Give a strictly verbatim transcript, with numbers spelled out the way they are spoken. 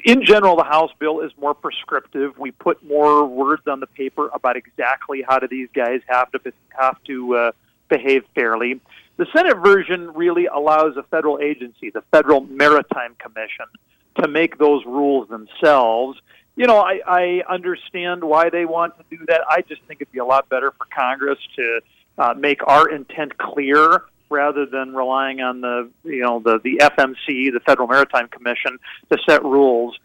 in general, the House bill is more prescriptive. We put more words on the paper about exactly how do these guys have to have to uh, behave fairly. The Senate version really allows a federal agency, the Federal Maritime Commission, to make those rules themselves. You know, I, I understand why they want to do that. I just think it'd be a lot better for Congress to uh, make our intent clear rather than relying on the, you know, the, the F M C, the Federal Maritime Commission, to set rules.